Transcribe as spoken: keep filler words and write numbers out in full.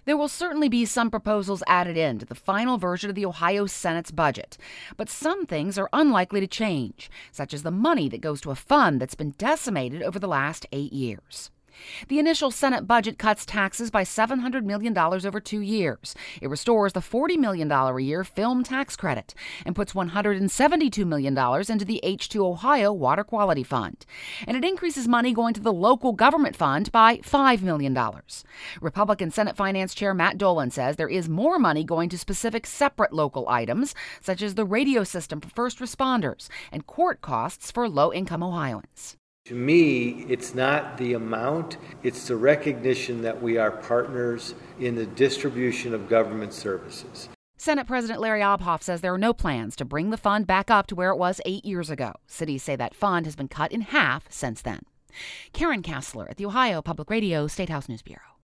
There will certainly be some proposals added in to the final version of the Ohio Senate's budget, but some things are unlikely to change, such as the money that goes to a fund that's been decimated over the last eight years. The initial Senate budget cuts taxes by seven hundred million dollars over two years. It restores the forty million dollars a year film tax credit and puts one hundred seventy-two million dollars into the H two Ohio Water Quality Fund. And it increases money going to the local government fund by five million dollars. Republican Senate Finance Chair Matt Dolan says there is more money going to specific separate local items, such as the radio system for first responders and court costs for low-income Ohioans. To me, it's not the amount, it's the recognition that we are partners in the distribution of government services. Senate President Larry Obhoff says there are no plans to bring the fund back up to where it was eight years ago. Cities say that fund has been cut in half since then. Karen Kassler at the Ohio Public Radio State House News Bureau.